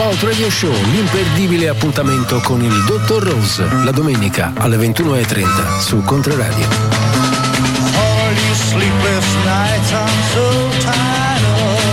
Dropout Radio Show, l'imperdibile appuntamento con il Dottor Rose, la domenica alle 21:30 su Controradio. All these sleepless nights I'm so tired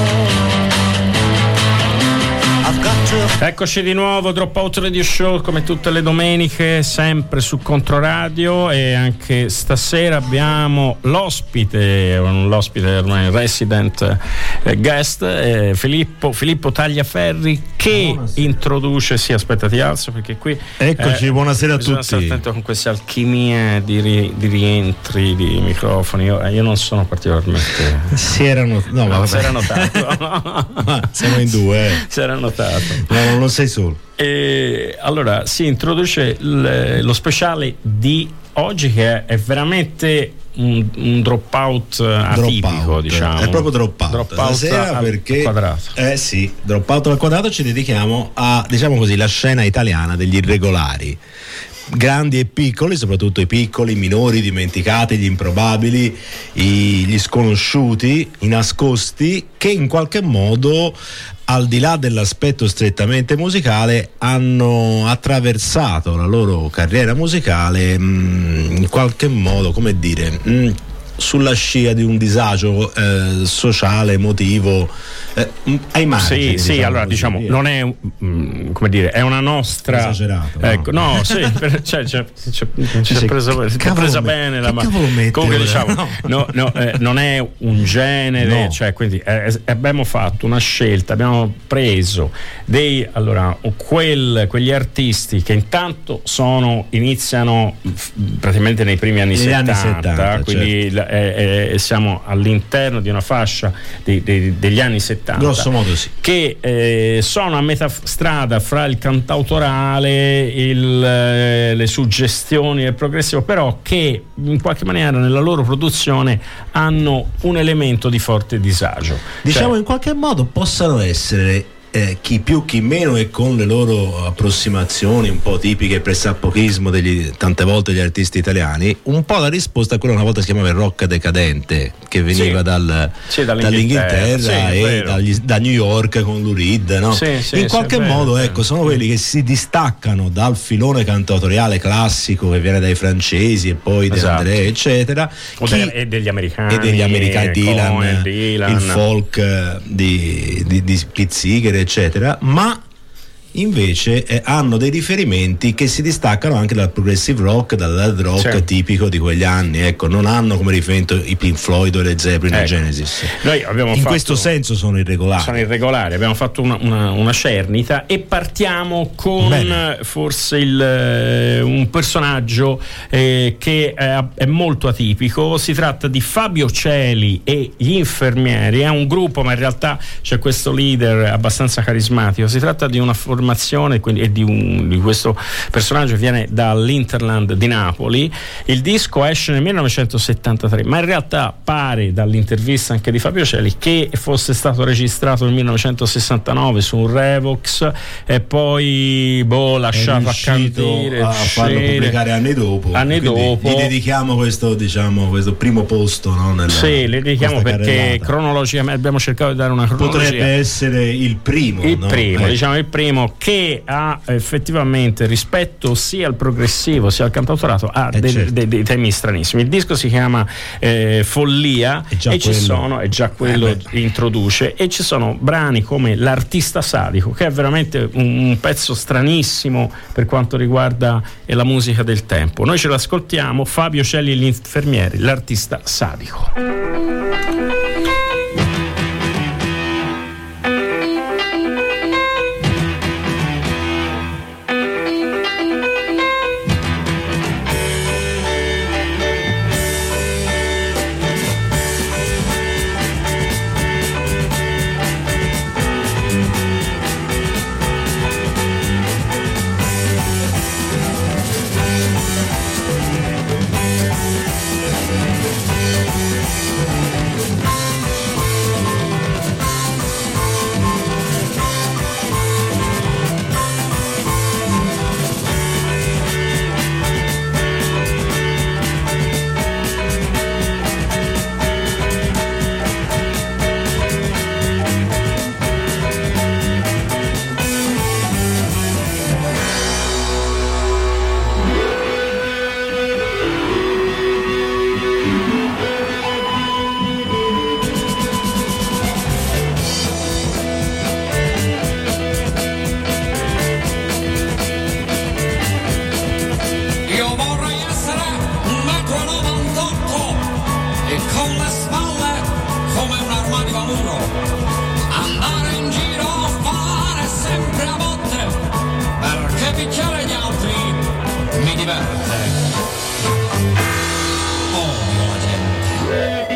of. I've got to. Eccoci di nuovo, Dropout Radio Show come tutte le domeniche, sempre su Controradio, e anche stasera abbiamo l'ospite ormai resident guest, Filippo Tagliaferri, che introduce, sì, aspetta, ti alzo perché qui eccoci, buonasera a tutti. Bisogna stare attento con queste alchimie di rientri di microfoni. Io non sono particolarmente. Si era notato. Siamo in due. Si era notato. No, non sei solo. E allora si introduce lo speciale di oggi, che è veramente un dropout atipico, diciamo. È proprio dropout stasera, perché al quadrato. Sì, dropout al quadrato. Ci dedichiamo a, diciamo così, la scena italiana degli irregolari, grandi e piccoli, soprattutto i piccoli, i minori, dimenticati, gli improbabili, gli sconosciuti, i nascosti, che in qualche modo, al di là dell'aspetto strettamente musicale, hanno attraversato la loro carriera musicale in qualche modo, come dire, sulla scia di un disagio sociale, emotivo, ai margini. Sì, diciamo, allora diciamo dire. Non è come dire, è una nostra esagerato. Ecco, no, sì, ci è presa bene la mano. Comunque diciamo, non è un genere, cioè, quindi abbiamo fatto una scelta, abbiamo preso quegli artisti che intanto iniziano praticamente nei primi anni 70, quindi certo. Siamo all'interno di una fascia degli anni 70, grosso modo sì, che sono a metà strada fra il cantautorale, le suggestioni e il progressivo, però che in qualche maniera nella loro produzione hanno un elemento di forte disagio, diciamo, in qualche modo possano essere chi più chi meno, e con le loro approssimazioni un po' tipiche, pressappochismo tante volte degli artisti italiani, un po' la risposta a quello una volta si chiamava il rock decadente, che veniva dall'Inghilterra e da New York con Lou Reed, no? In qualche modo ecco, sono quelli che si distaccano dal filone cantautoriale classico che viene dai francesi e poi da André eccetera, e degli americani, Dylan, il folk di Pete Seeger eccetera, ma invece hanno dei riferimenti che si distaccano anche dal progressive rock, dall'hard rock tipico di quegli anni, ecco, non hanno come riferimento i Pink Floyd o le Zeppelin o Genesis. Noi abbiamo questo senso sono irregolari, abbiamo fatto una cernita e partiamo con forse un personaggio che è molto atipico. Si tratta di Fabio Celi e gli Infermieri. È un gruppo, ma in realtà c'è questo leader abbastanza carismatico. Si tratta di una formazione, quindi, e di questo personaggio che viene dall'Interland di Napoli. Il disco esce nel 1973, ma in realtà pare dall'intervista anche di Fabio Celi che fosse stato registrato nel 1969 su un Revox e poi lasciato accandire, a farlo pubblicare anni dopo. Gli dedichiamo questo primo posto, no? Le dedichiamo perché carrellata. Cronologicamente abbiamo cercato di dare una cronologia. Potrebbe essere il primo, diciamo il primo, che ha effettivamente, rispetto sia al progressivo sia al cantautorato, ha dei temi stranissimi. Il disco si chiama Follia, è già quello introduce, e ci sono brani come L'artista sadico, che è veramente un pezzo stranissimo per quanto riguarda la musica del tempo. Noi ce l'ascoltiamo, Fabio Celi e gli Infermieri, L'artista sadico. e con le spalle come un armadio a muro, andare in giro a fare sempre a botte, perché picchiare gli altri mi diverte. Odio la gente.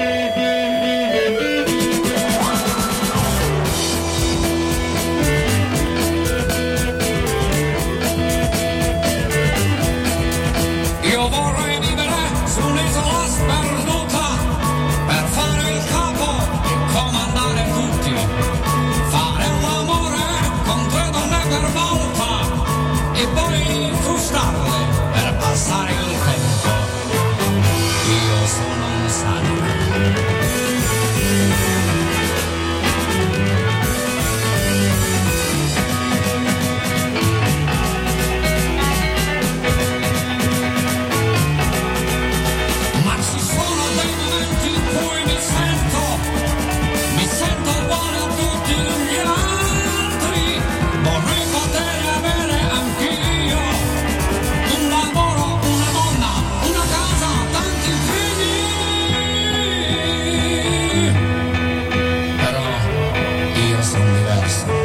Io vorrei vivere su un'isola sperduta per fare il capo e comandare tutti, fare l'amore con 3 donne per volta e poi frustarle per passare il tempo. Io sono un sangue. Ma ci sono dei momenti in cui mi sento uguale a tutti gli altri. Vorrei poter avere anch'io un lavoro, una donna, una casa, tanti figli. Però io sono diverso.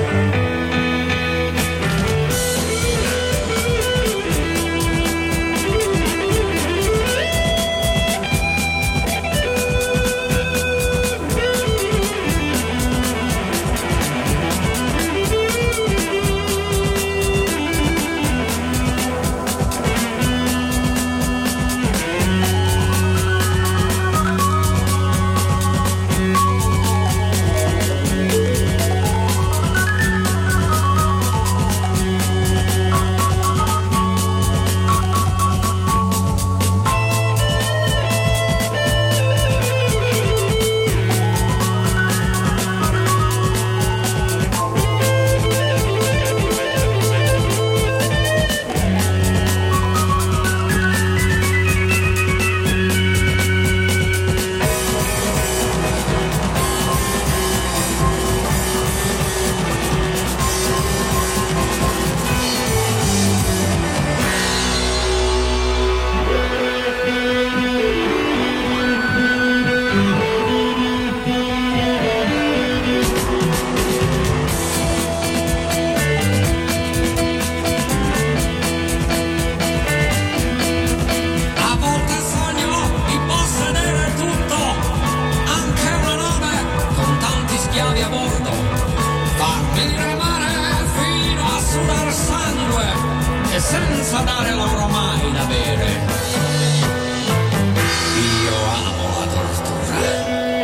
A volte sogno di possedere tutto, anche una nave con tanti schiavi a bordo, farmi remare fino a sudar sangue e senza dare loro mai da bere. Io amo la tortura.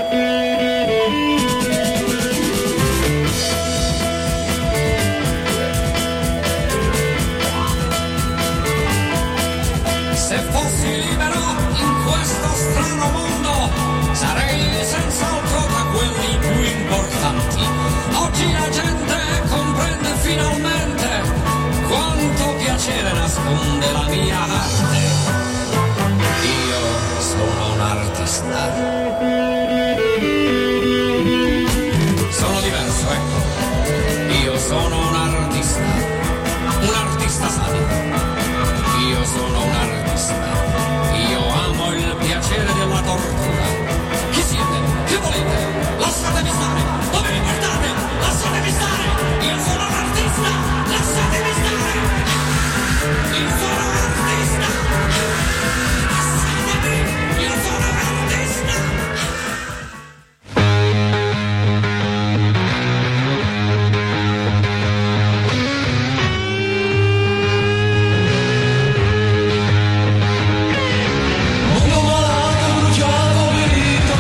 Se fossi libero in questo strano mondo, sarei senz'altro tra quelli più importanti. Oggi la gente comprende finalmente quanto piacere nasconde la mia arte. Io sono un artista. Sono diverso, ecco. Io sono un artista sadico. Io sono un artista. Io amo il piacere della tortura. Chi siete? Che volete? Lasciatemi stare. Dove mi portate? Lasciatemi stare. Io sono un artista. Lasciatemi stare. Io sono un artista. Lasciatemi. Io sono un artista. Mondo malato, bruciato, ferito,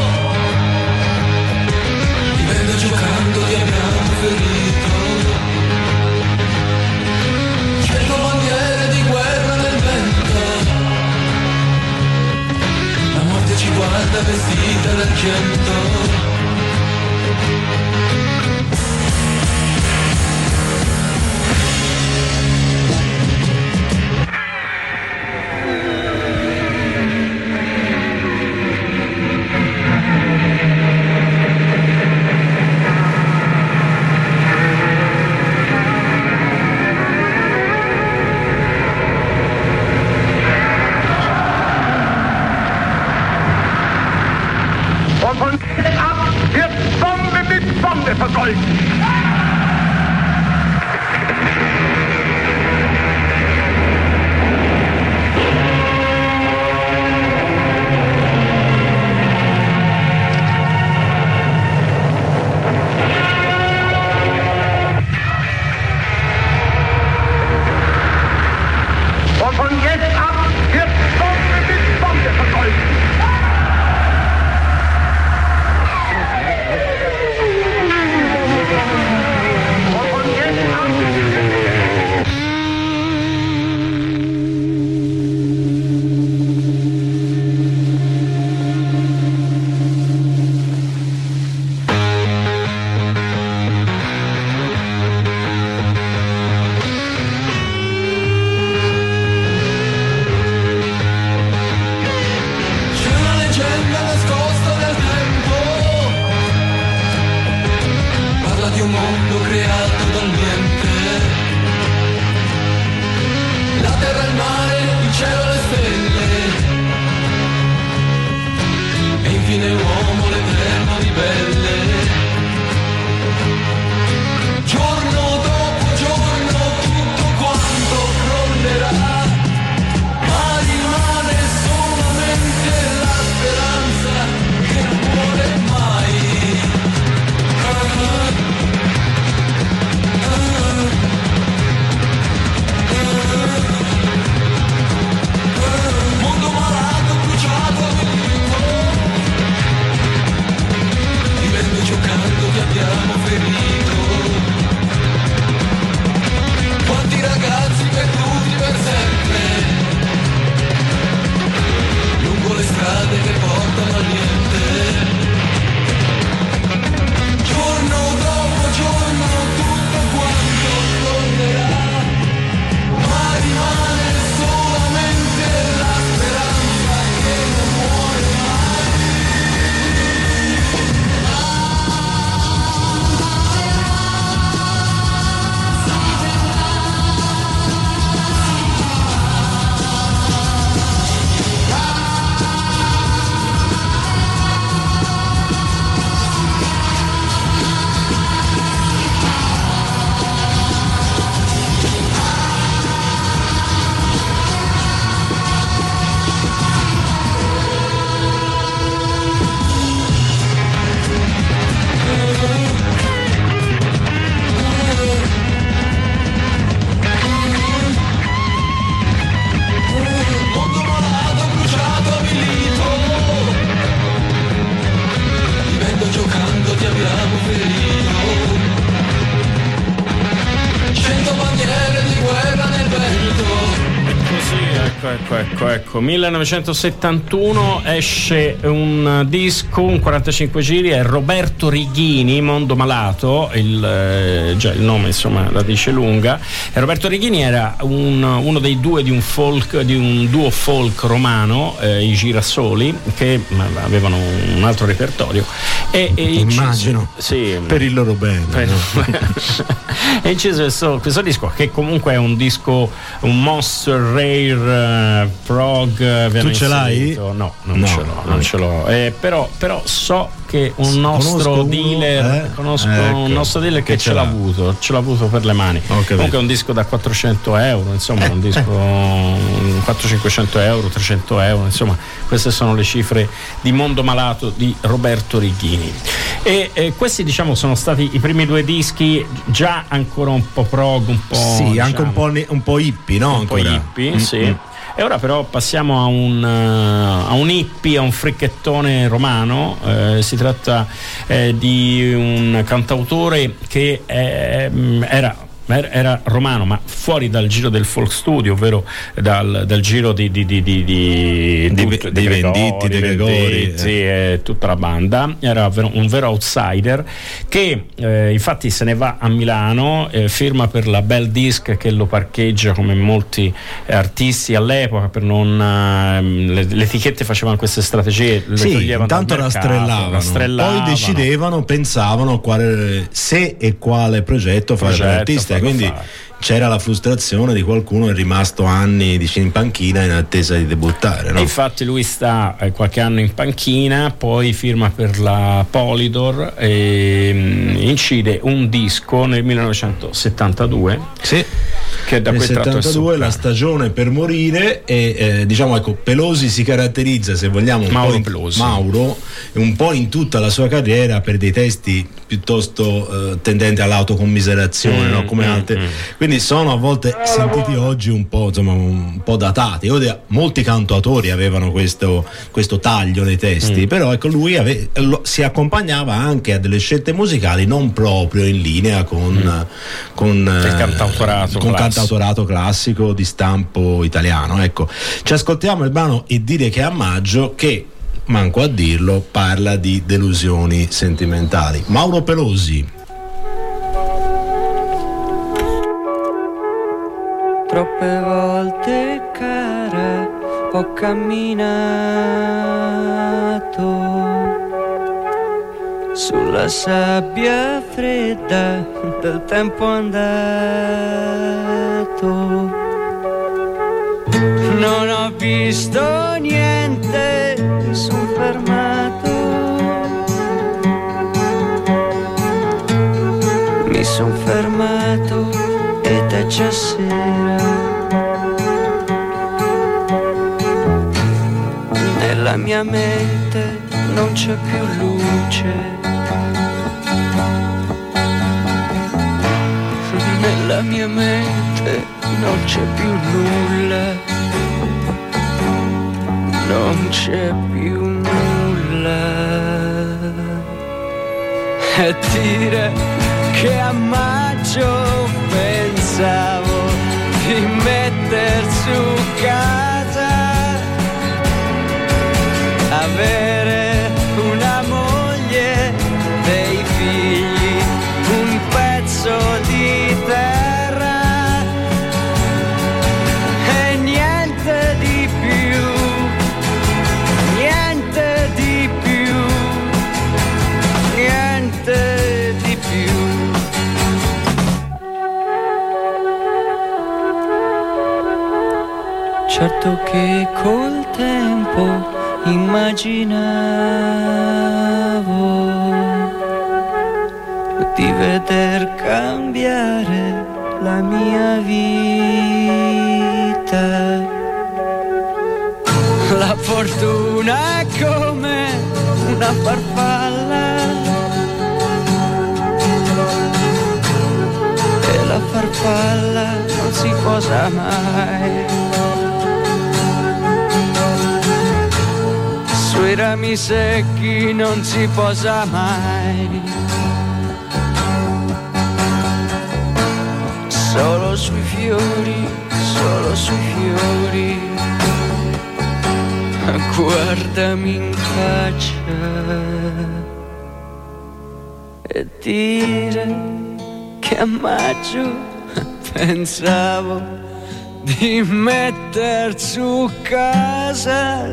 ti vedo giocando, ti abbiamo ferito. Cerco bandiere di guerra nel vento, la morte ci guarda vestita d'argento. von jetzt ab wird Bombe mit Bombe vergolten. Und von jetzt ab wird Bombe mit Bombe vergolten. Ecco, 1971 esce un disco, un 45 giri, è Roberto Righini, Mondo Malato, già il nome insomma la dice lunga. E Roberto Righini era uno dei due di un duo folk romano, i Girasoli, che avevano un altro repertorio. Immagino, sì, per il loro bene. E inciso questo disco, che comunque è un disco, un Monster Rare prog. Tu ce l'hai? No, non ce l'ho. Però so che un nostro dealer un nostro dealer che ce l'ha avuto per le mani. Comunque è un disco da 400 euro, insomma, un disco 400-500 euro, 300 euro, insomma, queste sono le cifre di Mondo Malato di Roberto Righini. E questi, diciamo, sono stati i primi due dischi, già ancora un po' prog, un po', sì, diciamo, anche un po' hippie, no? Un po' hippie, sì. E ora però passiamo a un hippie, a un fricchettone romano. Si tratta di un cantautore che era romano, ma fuori dal giro del folk studio, ovvero dal giro di Venditti, De Gregori, e tutta la banda. Era un vero outsider che infatti se ne va a Milano, firma per la Bell Disc, che lo parcheggia come molti artisti all'epoca, per non le etichette facevano queste strategie, le toglievano intanto dal mercato, la strellavano, poi decidevano, pensavano se e quale progetto fare per l'artista, quindi c'era la frustrazione di qualcuno che è rimasto anni in panchina in attesa di debuttare, no? E infatti lui sta qualche anno in panchina, poi firma per la Polydor e incide un disco nel 1972. Sì. Che da nel quel tratto 72 la stagione per morire, e diciamo, ecco, Pelosi si caratterizza, se vogliamo, Mauro un po' in tutta la sua carriera per dei testi piuttosto tendenti all'autocommiserazione, no? Come altre. Quindi sono a volte sentiti oggi un po', insomma, un po' datati. Molti cantautori avevano questo taglio nei testi, però ecco, lui si accompagnava anche a delle scelte musicali non proprio in linea con il cantautorato classico di stampo italiano. Ecco, ci ascoltiamo il brano E dire che a maggio, che manco a dirlo parla di delusioni sentimentali. Mauro Pelosi. Troppe volte, cara, ho camminato sulla sabbia fredda del tempo andato. Non ho visto niente, mi son fermato. Mi son fermato ed è già sera. Nella mia mente non c'è più luce. Nella mia mente non c'è più nulla. Non c'è più nulla. E dire che a maggio pensavo di metter su casa, avere una moglie, dei figli, un pezzo di terra e niente di più, niente di più, niente di più. Certo che col tempo immaginavo di veder cambiare la mia vita. La fortuna è come una farfalla e la farfalla non si posa mai. Sui rami secchi non si posa mai. Solo sui fiori, solo sui fiori. Guardami in faccia e dire che a maggio pensavo di metter su casa,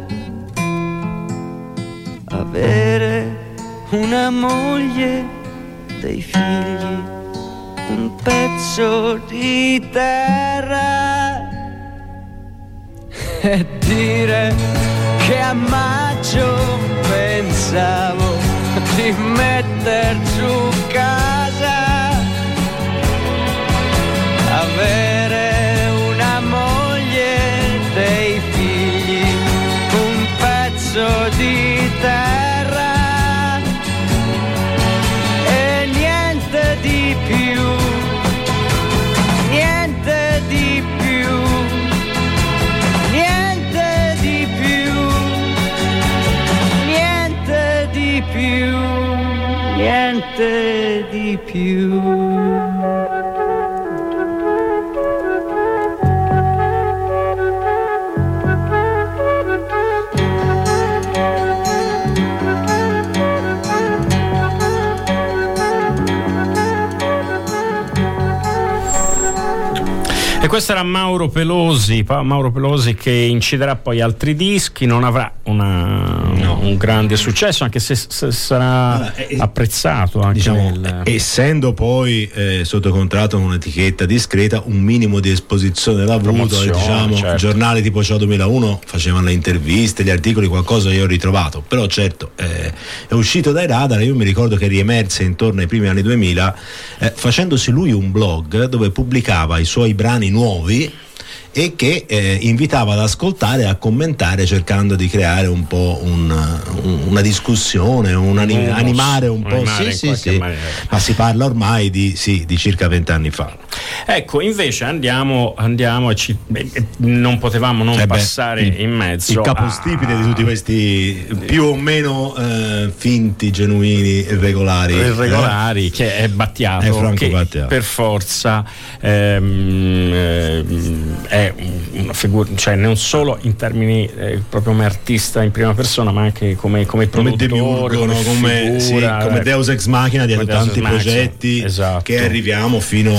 avere una moglie, dei figli, un pezzo di terra e dire che a maggio pensavo di metter su casa, avere una moglie, dei figli, un pezzo di terra e niente di più, niente di più, niente di più, niente di più, niente di più. E questo era Mauro Pelosi che inciderà poi altri dischi, non avrà una un grande successo, anche se sarà apprezzato anche essendo poi sotto contratto con un'etichetta discreta, un minimo di esposizione l'ha avuto, diciamo, certo. Giornali tipo Ciao 2001 facevano le interviste, gli articoli, qualcosa io ho ritrovato, però certo è uscito dai radar. Io mi ricordo che riemerse intorno ai primi anni 2000 facendosi lui un blog dove pubblicava i suoi brani nuovi e che invitava ad ascoltare e a commentare, cercando di creare un po' una discussione, animare un po'. Sì. Ma si parla ormai di circa 20 anni fa. Ecco, invece andiamo non potevamo non passare in mezzo il capostipite di tutti questi più o meno finti, genuini e regolari, che è Battiato, è Franco che Battiato. Per forza è una figura, cioè non solo in termini proprio come artista in prima persona, ma anche come produttore, come Deus Ex Machina dietro tanti progetti, esatto. Che arriviamo fino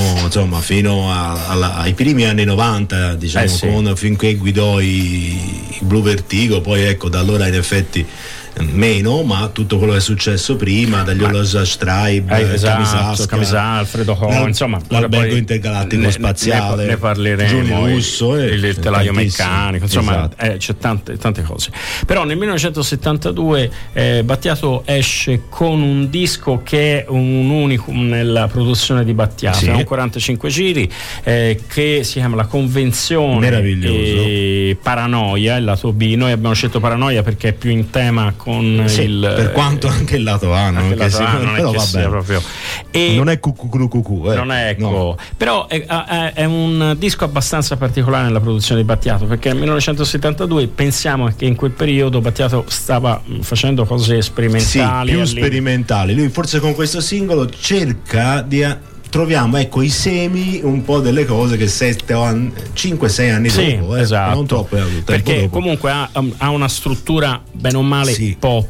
ai primi anni 90, diciamo, finché guidò i Blue Vertigo. Poi ecco, da allora in effetti meno, ma tutto quello che è successo prima, dagli Holosas Tribe, Camisà, Alfredo Ho, insomma, l'Albergo Intergalattico Spaziale, ne parleremo, Giulio Russo, il telaio meccanico, insomma, c'è tante cose. Però nel 1972 Battiato esce con un disco che è un unicum nella produzione di Battiato, è un 45 giri che si chiama La Convenzione, meraviglioso, Paranoia, il lato B. Noi abbiamo scelto Paranoia perché è più in tema con per quanto anche il lato A non però vabbè, proprio. Non è cucù, non è, ecco. Però è un disco abbastanza particolare nella produzione di Battiato, perché nel 1972 pensiamo che in quel periodo Battiato stava facendo cose sperimentali, più sperimentali. Lui forse con questo singolo cerca di troviamo i semi un po' delle cose che 5-6 anni dopo, esatto. Non troppo, perché dopo. Comunque ha una struttura bene o male pop,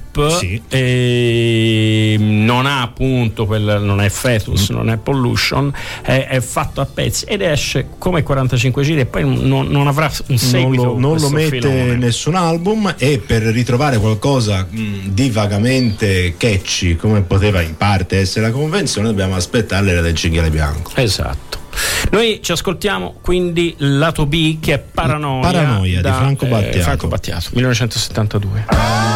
e non ha appunto non è Fetus, non è Pollution, è fatto a pezzi ed esce come 45 giri e poi non avrà un seguito, non lo mette nessun album, e per ritrovare qualcosa di vagamente catchy come poteva in parte essere La Convenzione dobbiamo aspettare l'era del Cinghiale Bianco. Esatto. Noi ci ascoltiamo quindi lato B, che è Paranoia di Franco Battiato 1972.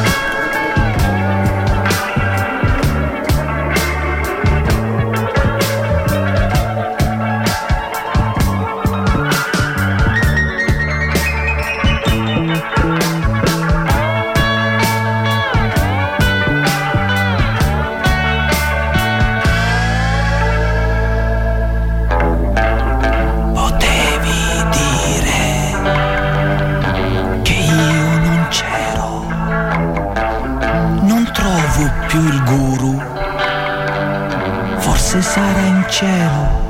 Sarà in cielo,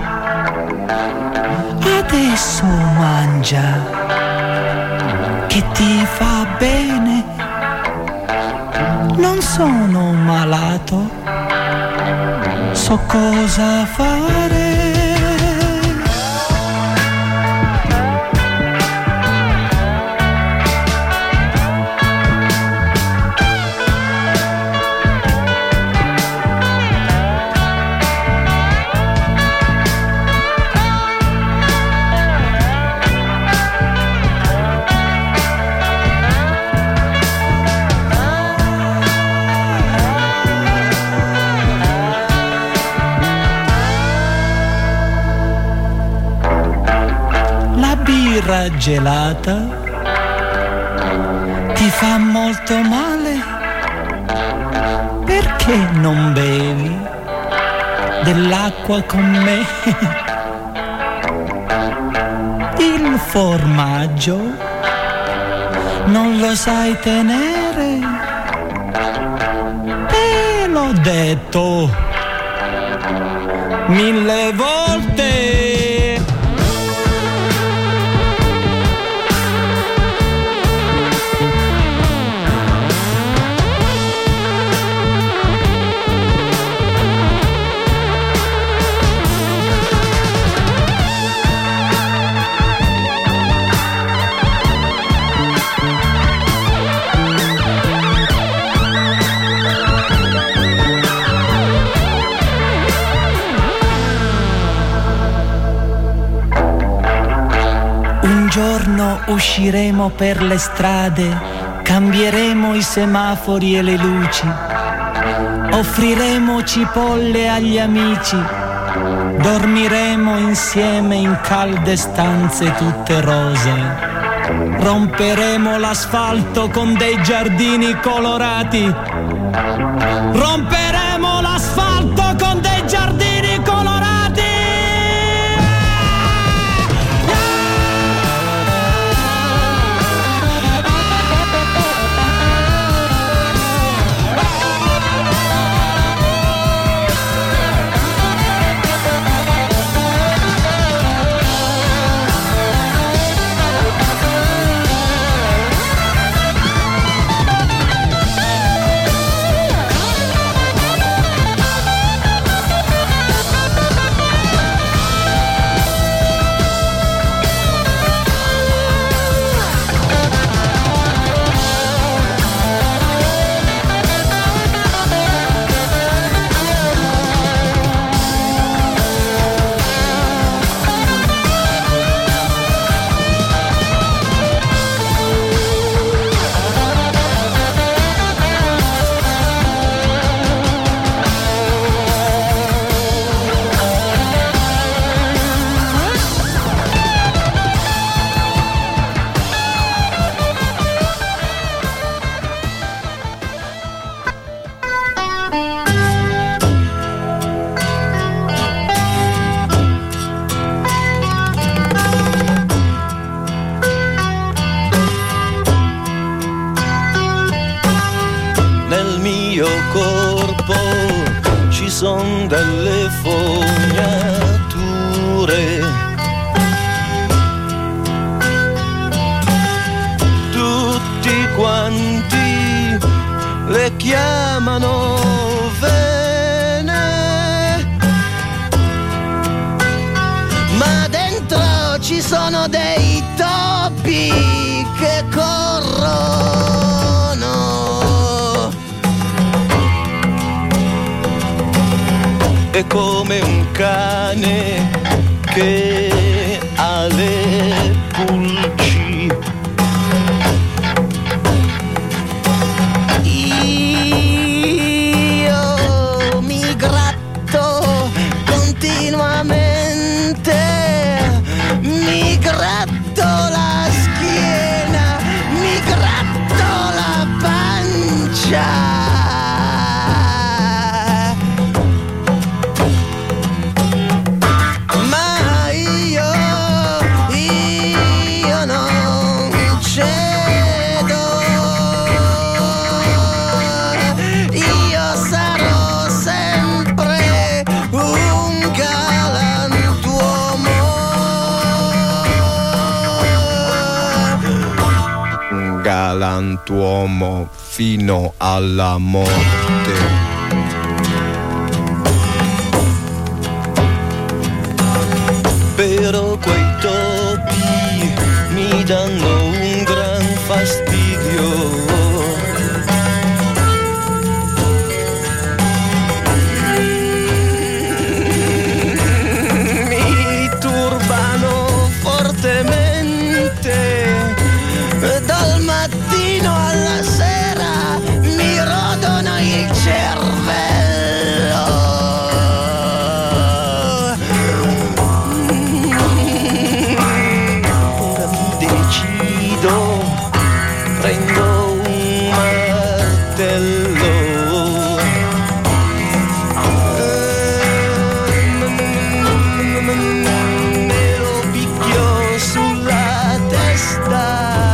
adesso mangia, che ti fa bene, non sono malato, so cosa fare. Gelata ti fa molto male, perché non bevi dell'acqua con me? Il formaggio non lo sai tenere, te l'ho detto 1000 volte. usciremo per le strade, cambieremo i semafori e le luci, offriremo cipolle agli amici, dormiremo insieme in calde stanze tutte rose, romperemo l'asfalto con dei giardini colorati, romperemo l'asfalto con dei giardini colorati. Son delle fognature, tutti quanti le chiamano vene, ma dentro ci sono dei topi che corrono. È come un cane che ha le pulci. Io mi gratto continuamente, mi gratto la schiena, mi gratto la pancia. Galantuomo fino alla morte. Però quei topi mi danno un gran fastidio. Mi turbano fortemente. Dal mattino alla sera mi rodono il cervello. Ora mi decido, prendo un martello. Me lo picchio sulla testa.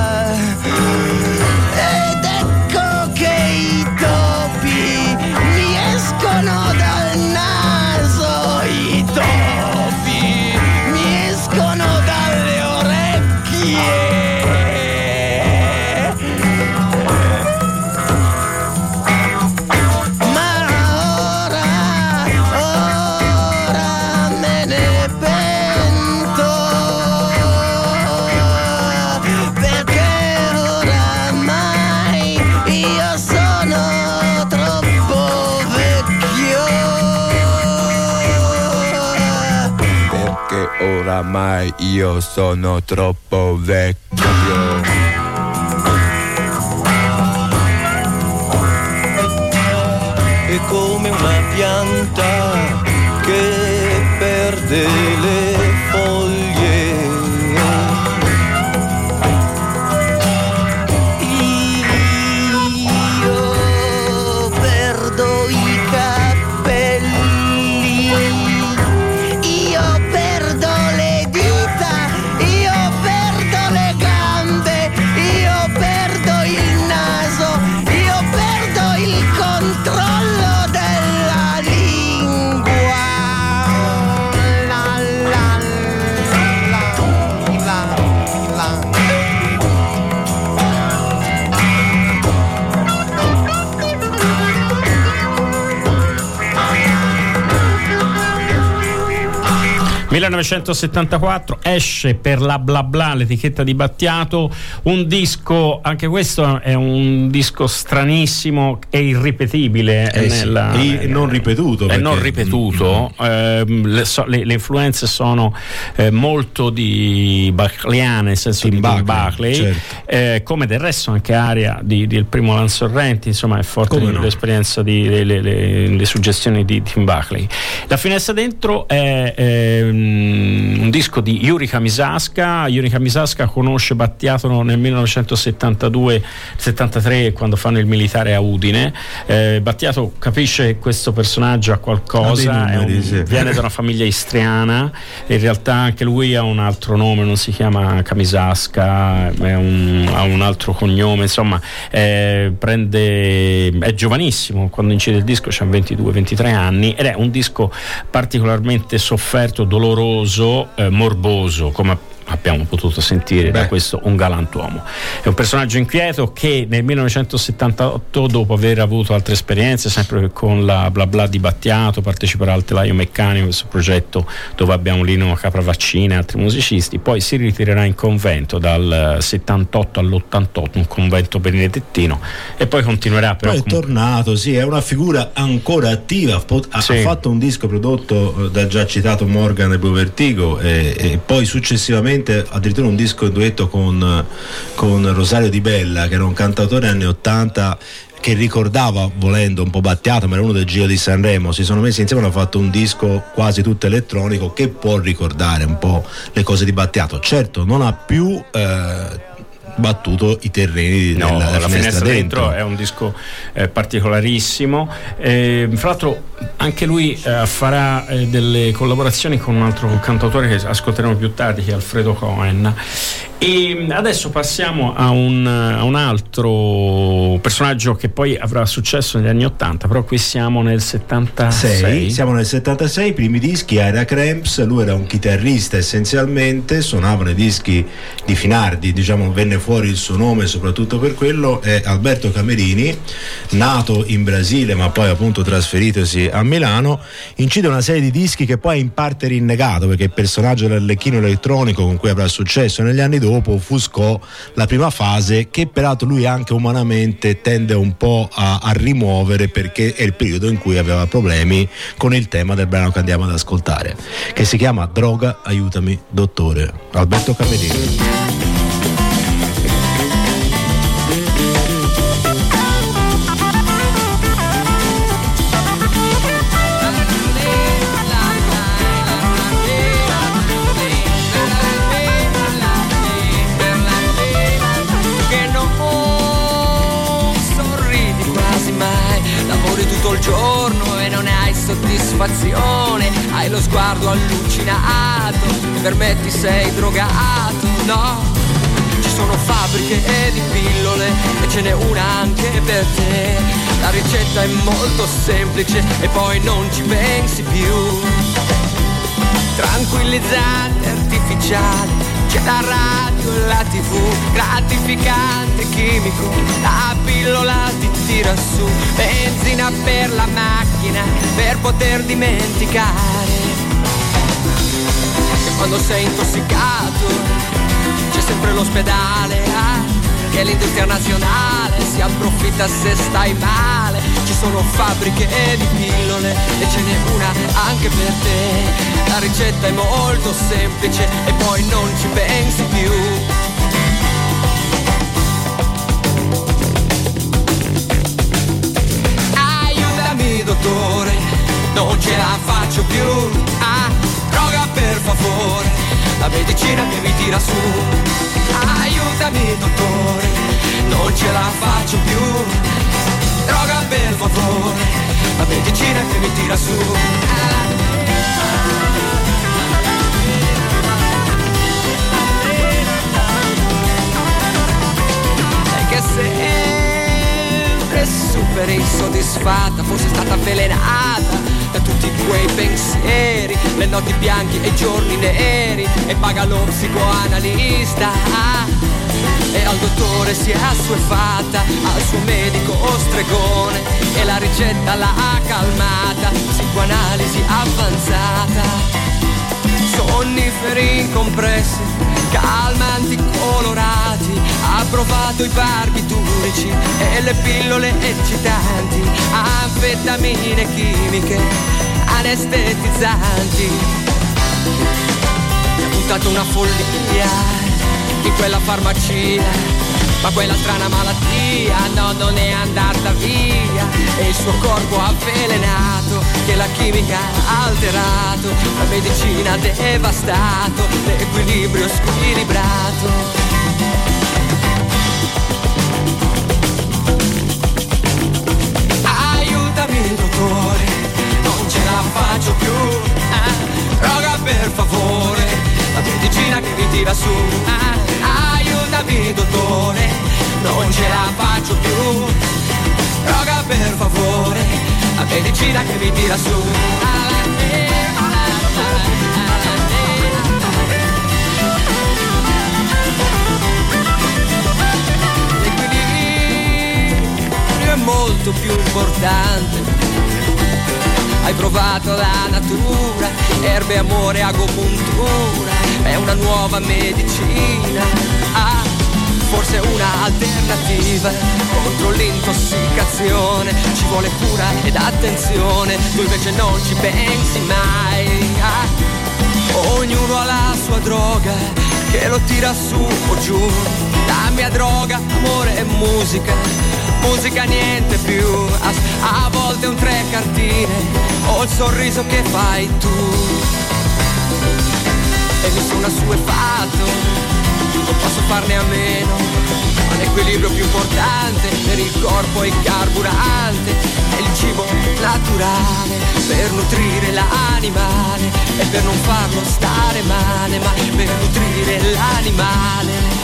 Dal naso i topi mi escono dalle orecchie. Ma ora me ne pento, perché oramai io sono troppo vecchio. Perché oramai io sono troppo vecchio. anche come una pianta che perde le foglie. Io perdo i capelli, io perdo le dita, io perdo le gambe, io perdo il naso, io perdo il controllo della lingua. La, la, la, la. 1974 esce per la Bla Bla, l'etichetta di Battiato, un disco, anche questo è un disco stranissimo e irripetibile, non ripetuto, è non ripetuto. Le influenze sono molto di Bachleiane, nel senso di Tim Buckley, certo. Come del resto anche aria del primo Lansorrenti, insomma è forte l'esperienza le suggestioni di Tim Buckley. La finestra dentro è un disco di Yuri Kamisaska. Yuri Kamisaska conosce Battiato nel 1972-73 quando fanno il militare a Udine. Battiato capisce che questo personaggio ha qualcosa, viene da una famiglia istriana, in realtà anche lui ha un altro nome, non si chiama Kamisaska, ha un altro cognome, insomma è giovanissimo quando incide il disco, c'ha 22-23 anni, ed è un disco particolarmente sofferto, doloroso, morboso, come abbiamo potuto sentire da questo Un galantuomo. È un personaggio inquieto che nel 1978, dopo aver avuto altre esperienze sempre con la Bla Bla di Battiato, parteciperà al Telaio Meccanico, questo progetto dove abbiamo Lino Capravaccini e altri musicisti, poi si ritirerà in convento dal 78 all'88, un convento benedettino, e poi continuerà. Però poi è tornato, sì, è una figura ancora attiva, ha fatto un disco prodotto dal già citato Morgan e Bovertigo, e poi successivamente addirittura un disco in duetto con Rosario Di Bella, che era un cantautore anni 80 che ricordava, volendo, un po' Battiato, ma era uno del Giro di Sanremo. Si sono messi insieme e hanno fatto un disco quasi tutto elettronico che può ricordare un po' le cose di Battiato. Certo, non ha più battuto i terreni della finestra dentro. È un disco particolarissimo, fra l'altro anche lui farà delle collaborazioni con un altro cantautore che ascolteremo più tardi, che è Alfredo Cohen. E adesso passiamo a un altro personaggio che poi avrà successo negli anni 80, però qui siamo nel 76. Siamo nel 76, i primi dischi Aira Cramps. Lui era un chitarrista essenzialmente, suonava nei dischi di Finardi, diciamo, venne fuori il suo nome soprattutto per quello. È Alberto Camerini, nato in Brasile ma poi appunto trasferitosi a Milano, incide una serie di dischi che poi è in parte rinnegato, perché il personaggio dell'Arlecchino elettronico con cui avrà successo negli anni dopo offuscò la prima fase, che peraltro lui anche umanamente tende un po' a rimuovere, perché è il periodo in cui aveva problemi con il tema del brano che andiamo ad ascoltare, che si chiama Droga, aiutami dottore, Alberto Camerini. Soddisfazione, hai lo sguardo allucinato, per me ti sei drogato, no? Ci sono fabbriche di pillole e ce n'è una anche per te. La ricetta è molto semplice e poi non ci pensi più. Tranquillizzante artificiale, c'è la radio e la TV, gratificante chimico, la pillola ti tira su, benzina per la macchina per poter dimenticare che quando sei intossicato c'è sempre l'ospedale, che l'industria nazionale si approfitta se stai male. Ci sono fabbriche di pillole e ce n'è una anche per te. La ricetta è molto semplice e poi non ci pensi più. Aiutami la medicina che mi tira su. Aiutami dottore, non ce la faccio più. Droga per favore, la medicina che mi tira su. Sai che sempre super insoddisfatta, forse è stata avvelenata da tutti quei pensieri, le notti bianche e i giorni neri, e paga lo psicoanalista. E al dottore si è assuefatta, al suo medico stregone, e la ricetta l'ha calmata, psicoanalisi avanzata. Sonniferi incompressi, calmanti colorati, ha provato i barbiturici e le pillole eccitanti, anfetamine chimiche, anestetizzanti. Mi ha buttato una follia in quella farmacia, ma quella strana malattia no, non è andata via, e il suo corpo avvelenato, che la chimica ha alterato, la medicina ha devastato, l'equilibrio squilibrato. Aiutami dottore, non ce la faccio più, droga per favore, la medicina che mi tira su. Aiutami dottore, non ce la faccio più, droga per favore, la medicina che mi tira su. L'equilibrio è molto più importante. Hai provato la natura, erbe, amore, agopuntura, è una nuova medicina, forse una alternativa contro l'intossicazione. Ci vuole cura ed attenzione, tu invece non ci pensi mai. Ognuno ha la sua droga che lo tira su o giù. La mia droga, amore e musica, musica niente più. A volte un tre cartine o il sorriso che fai tu, e mi sono assuefatto, non posso farne a meno. Ma l'equilibrio più importante per il corpo è il carburante, è il cibo naturale per nutrire l'animale, e per non farlo stare male, ma per nutrire l'animale.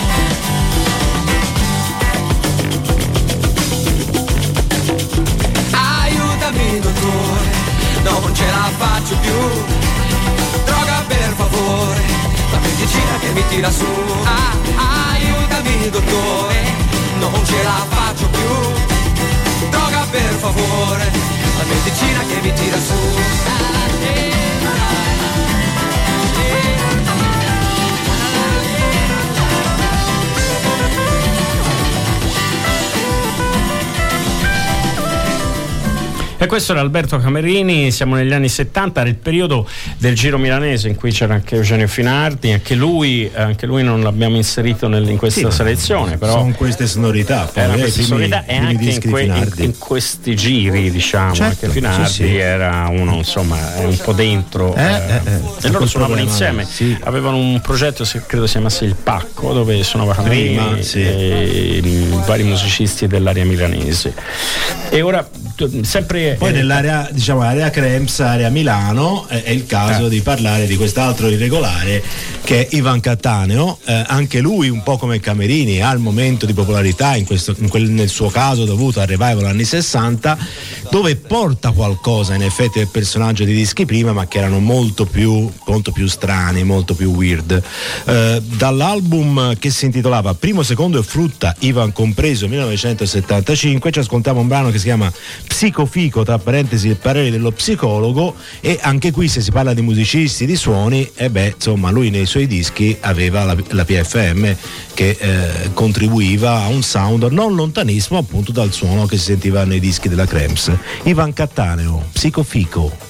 Aiutami dottore, non ce la faccio più, droga per favore, la medicina che mi tira su. Aiutami dottore, non ce la faccio più, droga per favore, la medicina che mi tira su. E questo era Alberto Camerini, siamo negli anni 70, era il periodo del Giro milanese in cui c'era anche Eugenio Finardi, anche lui non l'abbiamo inserito in questa selezione, però sono queste sonorità, queste sonorità, e anche in questi giri, diciamo, certo, anche Finardi era uno, insomma, è un po' dentro, e loro suonavano insieme, avevano un progetto, credo si chiamasse Il Pacco, dove suonavano vari musicisti dell'area milanese. E ora sempre poi nell'area, diciamo, area Krems, area Milano, è il caso di parlare di quest'altro irregolare che è Ivan Cattaneo, anche lui un po' come Camerini ha il momento di popolarità nel suo caso dovuto al revival anni 60, dove porta qualcosa in effetti del personaggio di dischi prima, ma che erano molto più strani, molto più weird. Dall'album che si intitolava Primo, Secondo e Frutta, Ivan compreso, 1975, ci ascoltiamo un brano che si chiama Psicofico, tra parentesi il parere dello psicologo, e anche qui, se si parla di musicisti, di suoni, insomma, lui nei suoi dischi aveva la PFM che contribuiva a un sound non lontanissimo appunto dal suono che si sentiva nei dischi della Krems. Ivan Cattaneo, Psicofico.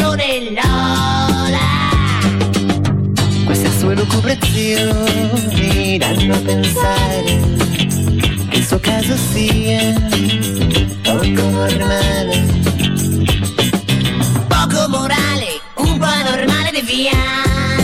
canzone Lola. Queste sue lucubrazioni danno a pensare che il suo caso sia poco normale, poco morale, un po' anormale, deviante.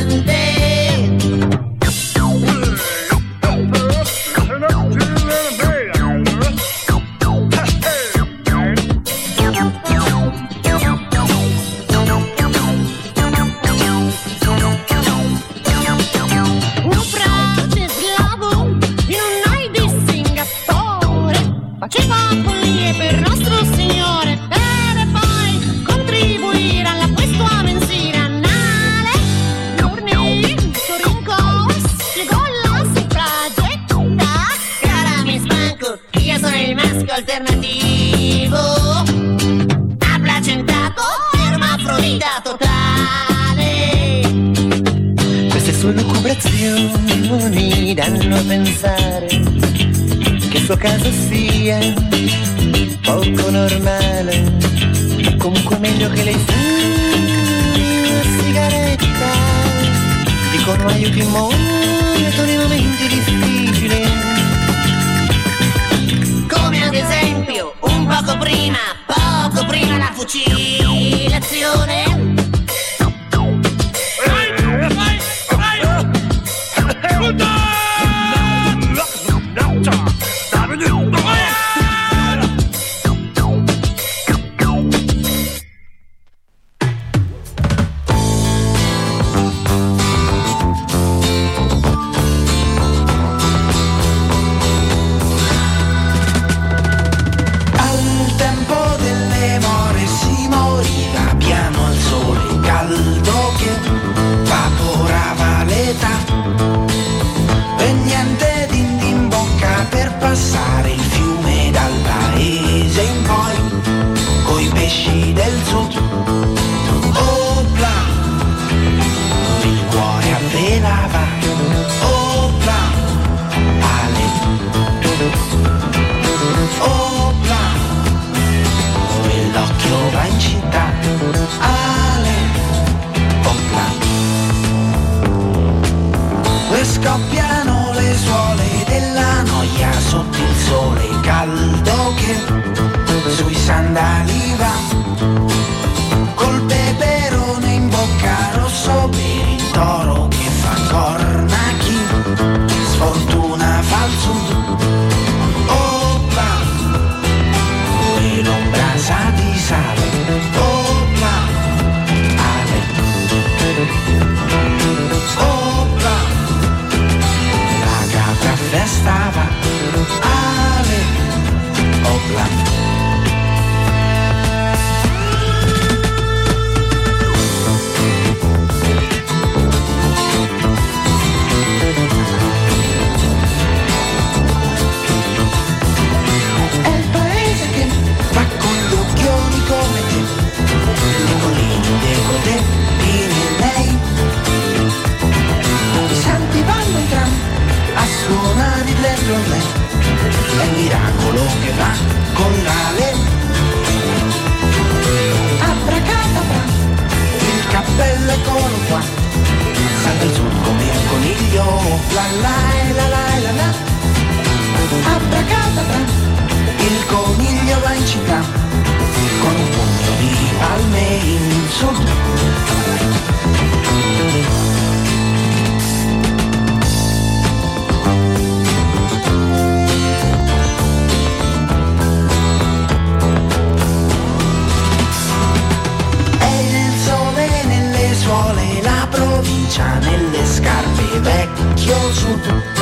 Faceva follie per nostro Signore, per poi contribuire alla questua mensile annale. Cornetto rincorso, spiegò la suffragetta. Cara mi spanco, io sono il maschio alternativo, applacentato, ermafrodita totale. Queste sue lucubrazioni danno a pensare che il suo caso sia poco normale, comunque meglio che lei fumi una sigaretta. Dicono aiuti molto nei momenti difficili, come ad esempio un poco prima la fucilazione. Scoppiano le suole della noia sotto il sole caldo che sui sandali va, col peperone in bocca rosso per il toro che fa corna, chi sfortuna fa il sud. Opla, e l'ombra sa di sale. Opla, ale. Festava ale, opla. È il paese che va con gli occhioni come te, le colline decote, Pirenei, i santi vanno in tram a suonare il l'errore, è il miracolo che va con l'ale. Abracadabra, il cappello eccolo qua, salta il sud come un coniglio, la la la la la la. Abracadabra, il coniglio va in città, con un pugno di palme in sud. La provincia nelle scarpe, vecchio sud.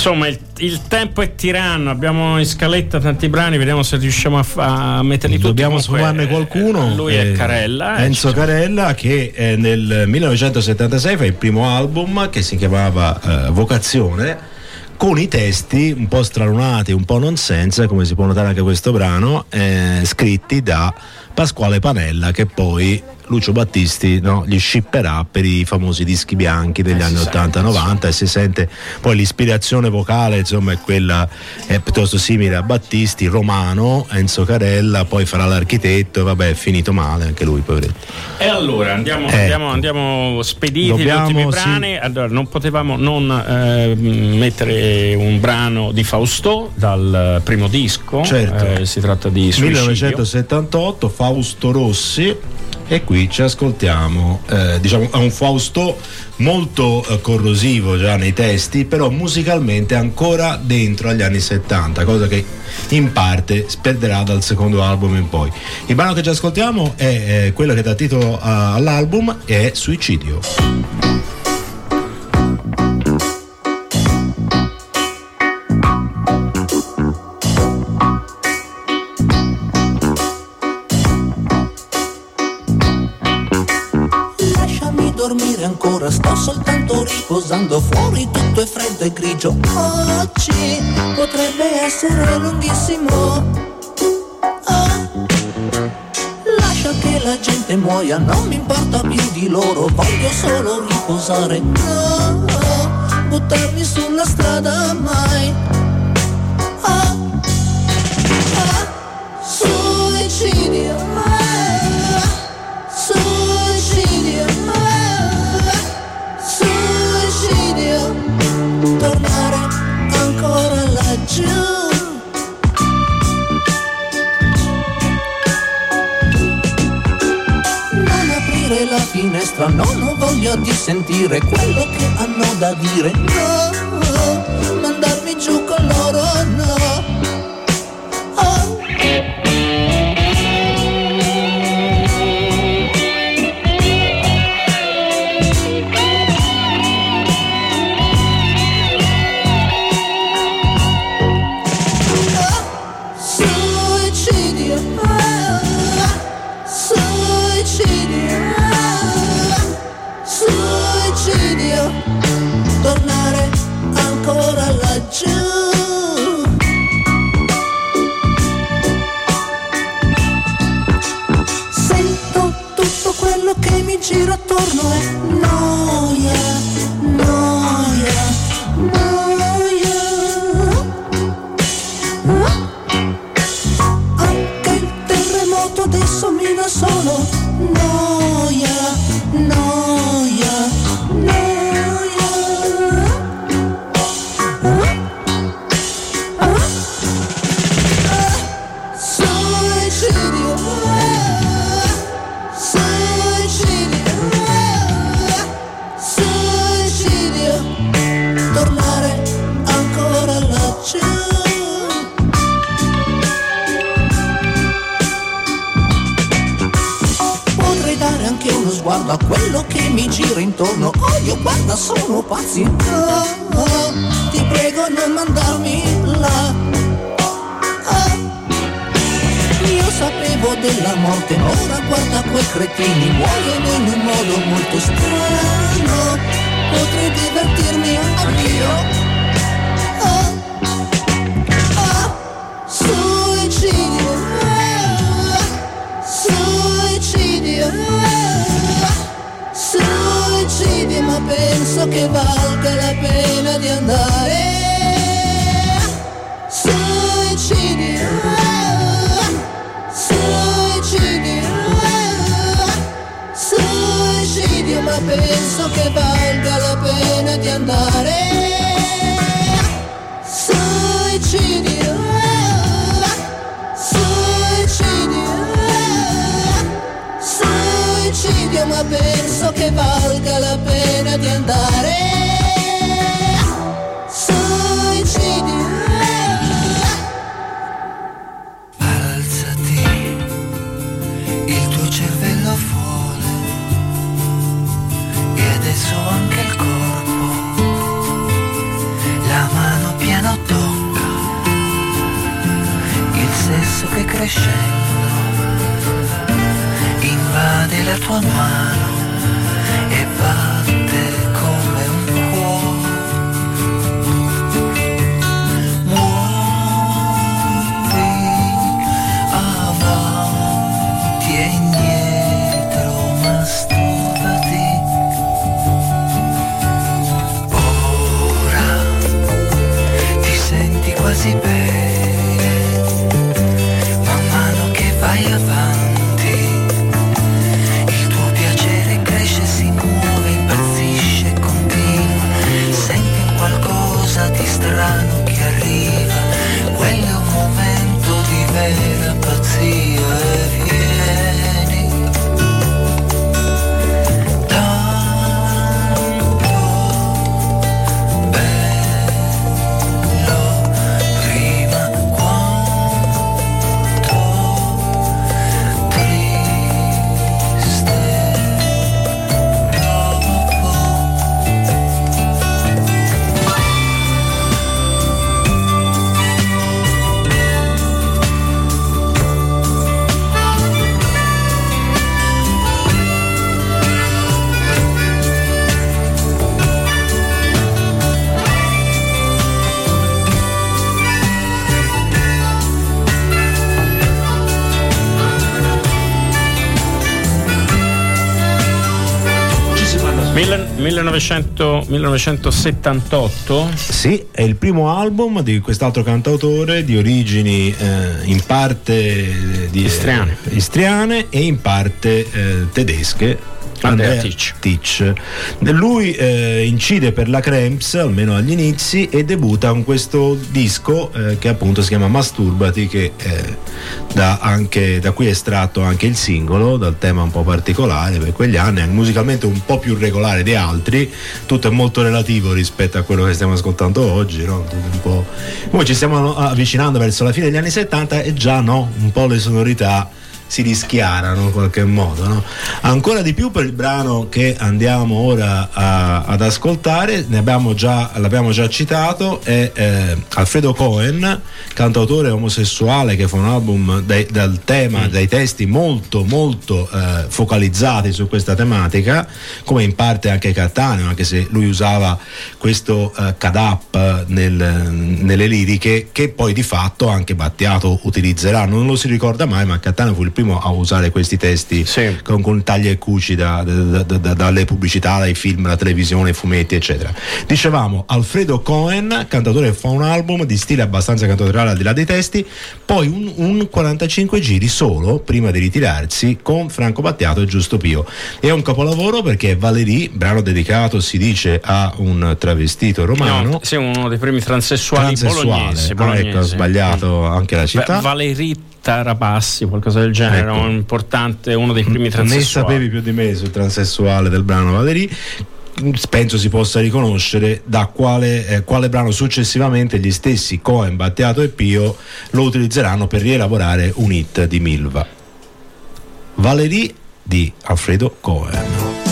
Insomma, il tempo è tiranno, abbiamo in scaletta tanti brani, vediamo se riusciamo a metterli tutti. Dobbiamo sfumarne qualcuno. Lui è Carella. Enzo Carella, che nel 1976 fa il primo album che si chiamava Vocazione, con i testi un po' stralunati, un po' nonsense, come si può notare anche questo brano, scritti da Pasquale Panella, che poi Lucio Battisti gli shipperà per i famosi dischi bianchi degli anni 80-90, e si sente poi l'ispirazione vocale, insomma, è quella, è piuttosto simile a Battisti, romano, Enzo Carella, poi farà l'architetto e vabbè, è finito male anche lui, poveretto. E allora andiamo spediti gli ultimi brani. Allora, non potevamo non mettere un brano di Fausto dal primo disco, certo. Si tratta di Suicidio. 1978, Fausto Rossi. E qui ci ascoltiamo, diciamo, è un Fausto molto corrosivo già nei testi, però musicalmente ancora dentro agli anni 70, cosa che in parte perderà dal secondo album in poi. Il brano che ci ascoltiamo è quello che dà titolo all'album, è Suicidio. Ancora sto soltanto riposando, fuori tutto è freddo e grigio. Oggi potrebbe essere lunghissimo. Lascia che la gente muoia, non mi importa più di loro, voglio solo riposare. No, buttarmi sulla strada mai. Suicidio, suicidio, suicidio, tornare ancora laggiù. Non aprire la finestra, no, non voglio di sentire quello che hanno da dire. No, mandarmi giù con loro, no. Tornare ancora laggiù. Sento tutto quello che mi gira attorno è noia, noia, noia. Anche il terremoto adesso mi dà solo noia, noia, noia. Guarda quello che mi gira intorno, io guarda sono pazzi. Oh, ti prego non mandarmi là. Io sapevo della morte, ora guarda quei cretini, muoiono in un modo molto strano. Potrei divertirmi anch'io. Suicidio, suicidio, suicidio, ma penso che valga la pena di andare. Suicidio, suicidio, suicidio, ma penso che valga la pena di andare. Suicidio, suicidio, suicidio, ma penso che valga la pena di andare. Suicidio. Alzati, il tuo cervello vuole, e adesso anche il corpo, la mano più invade la tua mano e batte come un cuore. Muovi avanti e indietro, masturbati. Ora ti senti quasi bene, man mano che vai avanti. Il tuo piacere cresce, si muove, impazzisce, continua. Senti qualcosa di strano che arriva. Quello è un momento di vera pazzia e vieni. Tanto bello prima, quanto triste dopo. Ci si parla 1978. Sì, è il primo album di quest'altro cantautore di origini in parte istriane e in parte tedesche. Andrea Titsch. Lui incide per la Cramps, almeno agli inizi, e debutta con questo disco che appunto si chiama Masturbati, che da cui è estratto anche il singolo, dal tema un po' particolare per quegli anni, musicalmente un po' più regolare di altri. Tutto è molto relativo rispetto a quello che stiamo ascoltando oggi, no? Un po'. Poi ci stiamo avvicinando verso la fine degli anni 70 e già un po' le sonorità si rischiarano in qualche modo, no? Ancora di più per il brano che andiamo ora ad ascoltare, l'abbiamo già citato, è Alfredo Cohen, cantautore omosessuale che fa un album dal tema, dai testi molto molto focalizzati su questa tematica, come in parte anche Cattaneo, anche se lui usava questo cut-up nelle liriche, che poi di fatto anche Battiato utilizzerà, non lo si ricorda mai, ma Cattaneo fu il primo a usare questi testi con tagli e cuci dalle pubblicità, dai film, la televisione, i fumetti eccetera. Dicevamo Alfredo Cohen, cantautore che fa un album di stile abbastanza cantautorale al di là dei testi, poi un 45 giri solo prima di ritirarsi con Franco Battiato e Giusto Pio. È un capolavoro perché è Valérie, brano dedicato, si dice, a un travestito romano. Sì, uno dei primi transessuali bolognesi. Ecco, ho sbagliato anche la città. Valérie Tarapassi, qualcosa del genere, ecco. Uno dei primi transessuali. Ne sapevi più di me sul transessuale del brano Valérie. Penso si possa riconoscere da quale brano successivamente gli stessi Cohen, Battiato e Pio lo utilizzeranno per rielaborare un hit di Milva. Valérie di Alfredo Cohen.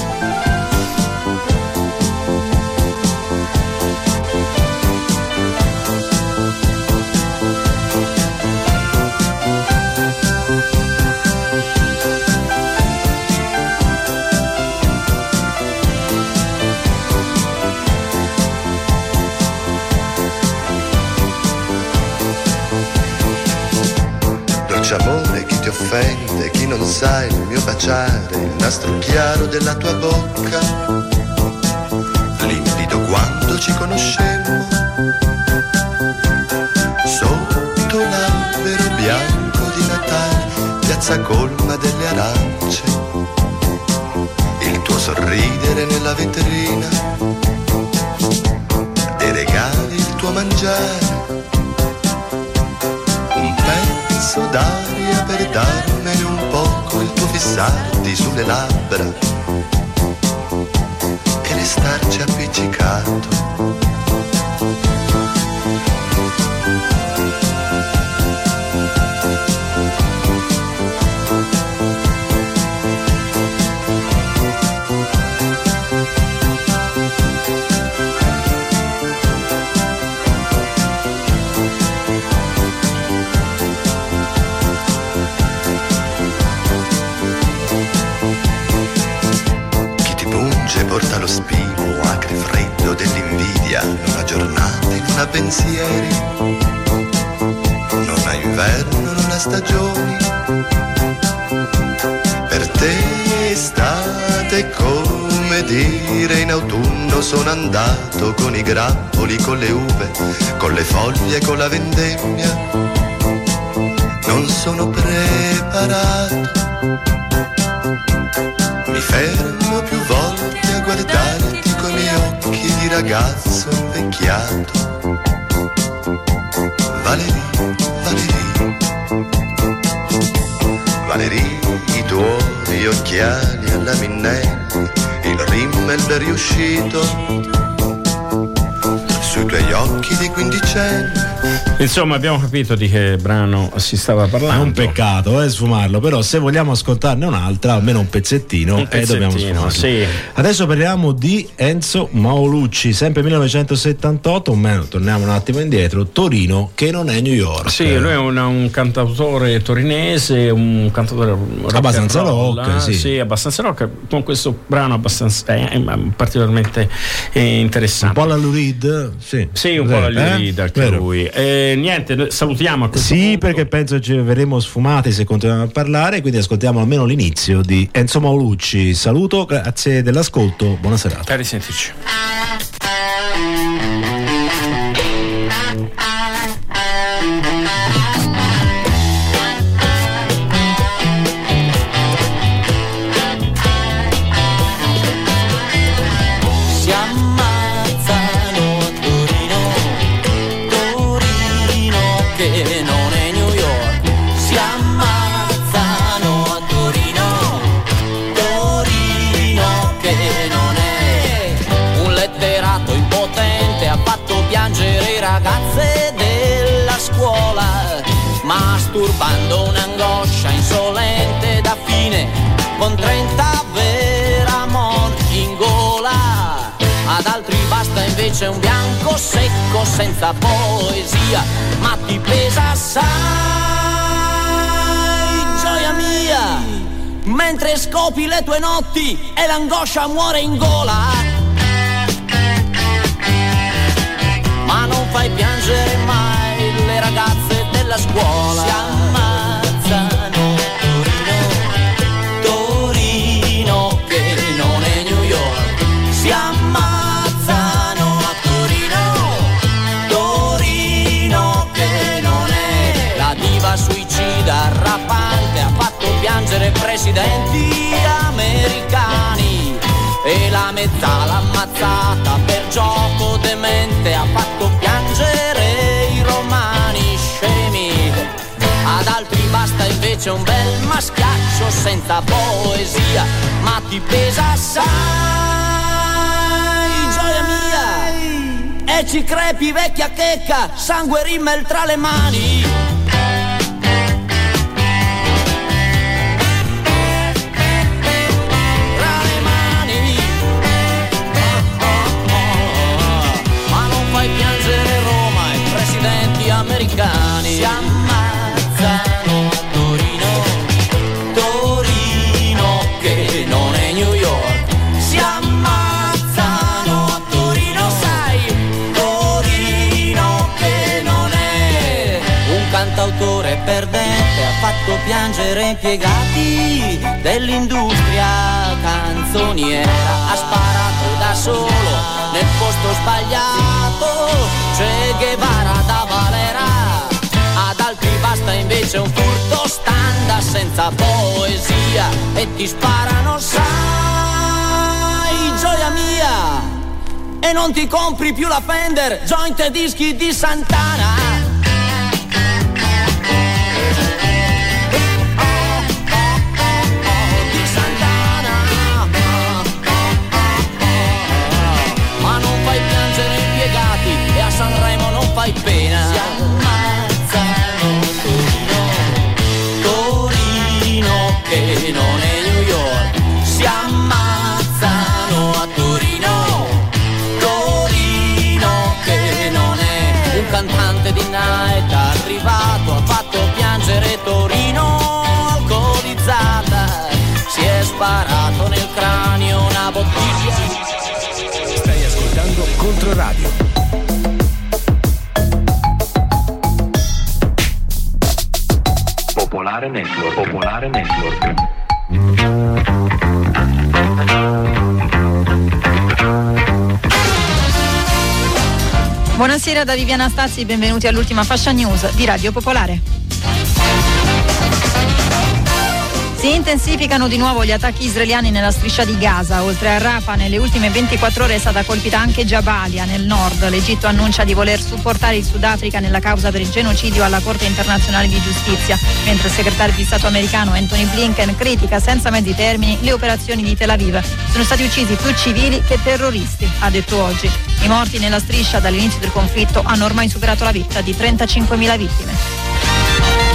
Amore, chi ti offende, chi non sa il mio baciare, il nastro chiaro della tua bocca, limpido quando ci conoscemmo, sotto l'albero bianco di Natale, piazza colma delle arance, il tuo sorridere nella vetrina, dei regali, il tuo mangiare, un pezzo d'aria per darmene un poco, il tuo fissarti sulle labbra e restarci appiccicato. pensieri. Non ha inverno, non ha stagioni. Per te estate è come dire in autunno sono andato con i grappoli, con le uve, con le foglie, con la vendemmia. Non sono preparato. Mi fermo più volte a guardarti coi miei occhi di ragazzo invecchiato. Valerie, Valerie, Valerie, i tuoi occhiali alla Minnelli, il rimmel riuscito sui tuoi occhi di quindicenne. Insomma, abbiamo capito di che brano si stava parlando. È un peccato sfumarlo, però se vogliamo ascoltarne un'altra, almeno un pezzettino, dobbiamo sfumarlo. Sì. Adesso parliamo di Enzo Maolucci, sempre 1978, torniamo un attimo indietro, Torino che non è New York. Sì, lui è un cantautore torinese, un cantautore abbastanza rock, sì, abbastanza rock, con questo brano abbastanza particolarmente interessante. Un po' la Lou Reed, sì, un po' la Lou Reed anche lui. Niente, salutiamo a questo punto. Perché penso ci verremo sfumati se continuiamo a parlare, quindi ascoltiamo almeno l'inizio di Enzo Maolucci. Saluto, grazie dell'ascolto, buona serata. A risentirci. Ragazze della scuola, masturbando un'angoscia insolente da fine, con 30 veramon in gola. Ad altri basta invece un bianco secco senza poesia, ma ti pesa assai, gioia mia, mentre scopi le tue notti e l'angoscia muore in gola. Ma non fai piangere mai le ragazze della scuola. Si ammazzano Torino che non è New York. Si ammazzano a Torino che non è. La diva suicida rampante ha fatto piangere presidenti americani. E la mezzala ammazzata per gioco demente ha fatto piangere i romani scemi. Ad altri basta invece un bel maschiaccio senza poesia, ma ti pesa assai, gioia mia, e ci crepi vecchia checca, sangue rimmel tra le mani. Americani si ammazzano a Torino che non è New York. Si ammazzano a Torino, sai, Torino che non è. Un cantautore perdente ha fatto piangere impiegati dell'industria canzoniera. Ha sparato da solo nel posto sbagliato, Che Guevara da Valera. Ad altri basta invece un furto standa senza poesia e ti sparano, sai, gioia mia, e non ti compri più la Fender, joint e dischi di Santana. Sanremo non fai pena. Si ammazzano Torino che non è New York. Si ammazzano a Torino che non è. Un cantante di night arrivato ha fatto piangere Torino alcolizzata. Si è sparato nel cranio una bottiglia. Stai ascoltando Controradio. Popolare Network. Popolare Network. Buonasera da Viviana Stazzi, benvenuti all'ultima fascia news di Radio Popolare. Si intensificano di nuovo gli attacchi israeliani nella striscia di Gaza. Oltre a Rafah, nelle ultime 24 ore è stata colpita anche Jabalia, nel nord. L'Egitto annuncia di voler supportare il Sudafrica nella causa per il genocidio alla Corte internazionale di giustizia, mentre il segretario di Stato americano Anthony Blinken critica senza mezzi termini le operazioni di Tel Aviv. Sono stati uccisi più civili che terroristi, ha detto oggi. I morti nella striscia dall'inizio del conflitto hanno ormai superato la vetta di 35.000 vittime.